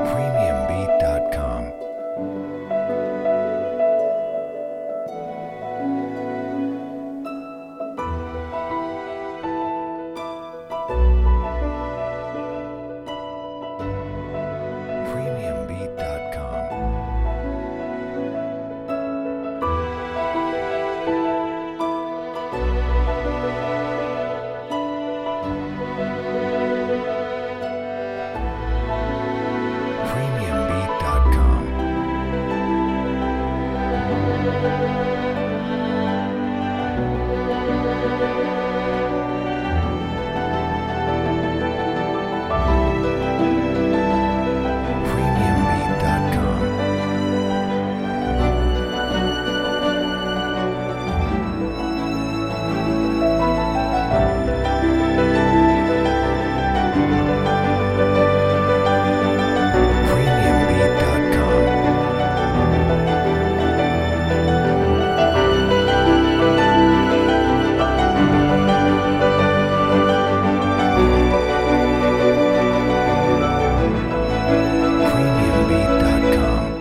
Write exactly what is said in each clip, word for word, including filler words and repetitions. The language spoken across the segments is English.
premium beat dot com. premium beat dot com. premium beat dot com. premium beat dot com. premium beat dot com. premium beat dot com.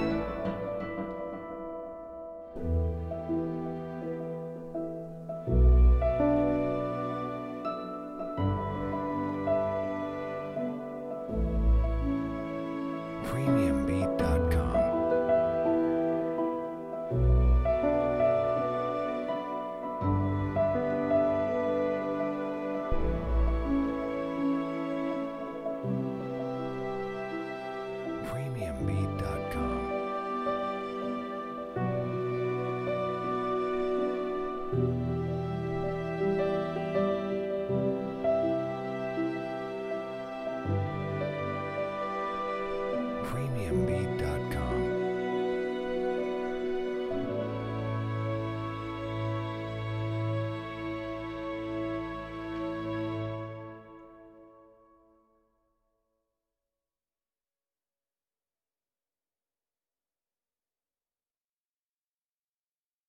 premium beat dot com. premium beat dot com.